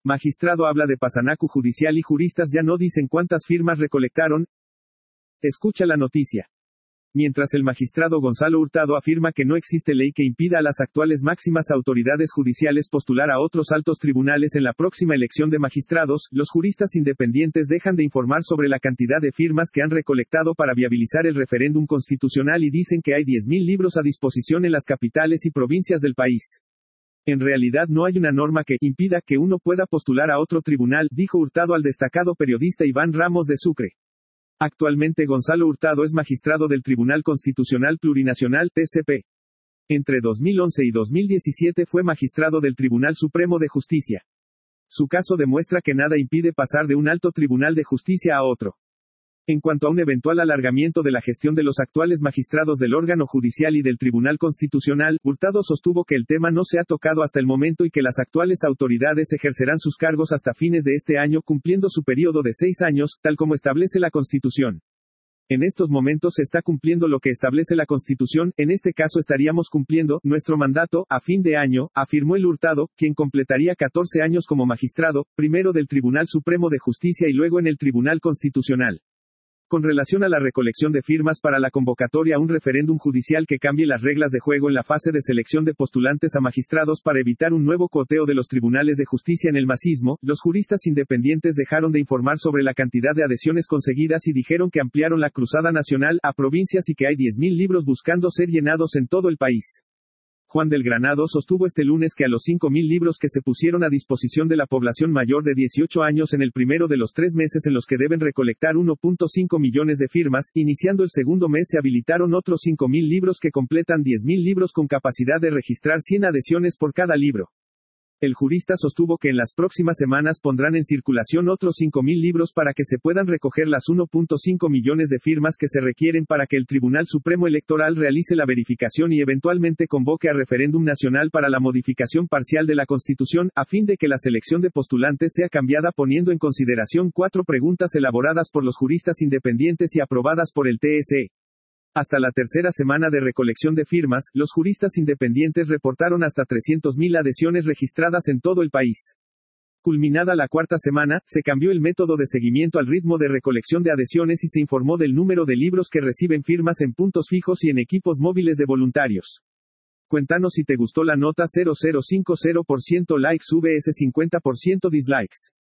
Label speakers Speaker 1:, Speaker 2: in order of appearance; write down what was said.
Speaker 1: Magistrado habla de Pasanacu judicial y juristas ya no dicen cuántas firmas recolectaron. Escucha la noticia. Mientras el magistrado Gonzalo Hurtado afirma que no existe ley que impida a las actuales máximas autoridades judiciales postular a otros altos tribunales en la próxima elección de magistrados, los juristas independientes dejan de informar sobre la cantidad de firmas que han recolectado para viabilizar el referéndum constitucional y dicen que hay 10.000 libros a disposición en las capitales y provincias del país. En realidad no hay una norma que impida que uno pueda postular a otro tribunal, dijo Hurtado al destacado periodista Iván Ramos de Sucre. Actualmente Gonzalo Hurtado es magistrado del Tribunal Constitucional Plurinacional, TCP. Entre 2011 y 2017 fue magistrado del Tribunal Supremo de Justicia. Su caso demuestra que nada impide pasar de un alto tribunal de justicia a otro. En cuanto a un eventual alargamiento de la gestión de los actuales magistrados del órgano judicial y del Tribunal Constitucional, Hurtado sostuvo que el tema no se ha tocado hasta el momento y que las actuales autoridades ejercerán sus cargos hasta fines de este año cumpliendo su periodo de 6 años, tal como establece la Constitución. En estos momentos se está cumpliendo lo que establece la Constitución, en este caso estaríamos cumpliendo nuestro mandato a fin de año, afirmó el Hurtado, quien completaría 14 años como magistrado, primero del Tribunal Supremo de Justicia y luego en el Tribunal Constitucional. Con relación a la recolección de firmas para la convocatoria a un referéndum judicial que cambie las reglas de juego en la fase de selección de postulantes a magistrados para evitar un nuevo coteo de los tribunales de justicia en el macismo, los juristas independientes dejaron de informar sobre la cantidad de adhesiones conseguidas y dijeron que ampliaron la cruzada nacional a provincias y que hay 10.000 libros buscando ser llenados en todo el país. Juan del Granado sostuvo este lunes que a los 5.000 libros que se pusieron a disposición de la población mayor de 18 años en el primero de los 3 meses en los que deben recolectar 1.5 millones de firmas, iniciando el segundo mes se habilitaron otros 5.000 libros que completan 10.000 libros con capacidad de registrar 100 adhesiones por cada libro. El jurista sostuvo que en las próximas semanas pondrán en circulación otros 5.000 libros para que se puedan recoger las 1.5 millones de firmas que se requieren para que el Tribunal Supremo Electoral realice la verificación y eventualmente convoque a referéndum nacional para la modificación parcial de la Constitución, a fin de que la selección de postulantes sea cambiada poniendo en consideración 4 preguntas elaboradas por los juristas independientes y aprobadas por el TSE. Hasta la tercera semana de recolección de firmas, los juristas independientes reportaron hasta 300.000 adhesiones registradas en todo el país. Culminada la cuarta semana, se cambió el método de seguimiento al ritmo de recolección de adhesiones y se informó del número de libros que reciben firmas en puntos fijos y en equipos móviles de voluntarios. Cuéntanos si te gustó la nota. 0050% likes vs 50% dislikes.